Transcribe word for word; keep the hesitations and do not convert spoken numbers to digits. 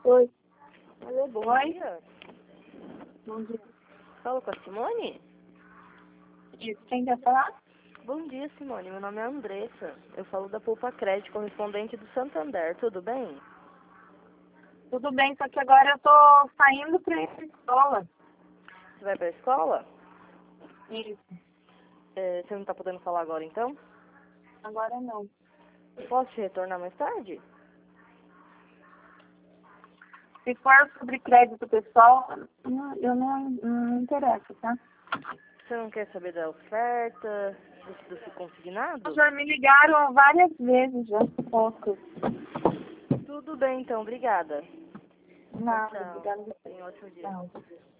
Oi. Alô, bom Oi. dia. Bom dia. Fala com a Simone? Isso, quem quer falar? Bom dia, Simone. Meu nome é Andressa. Eu falo da Poupa Crédito, correspondente do Santander. Tudo bem? Tudo bem, só que agora eu tô saindo pra ir pra escola. Você vai pra escola? Isso. É, você não tá podendo falar agora, então? Agora não. Posso te retornar mais tarde? Se for sobre crédito pessoal, não- eu não, não me interesso, tá? Você não quer saber da oferta, do, do consignado? Já me ligaram várias vezes, já pouco. Tudo bem, então. Obrigada. Nada, Tchau. obrigada. Tenha um ótimo dia. Tchau.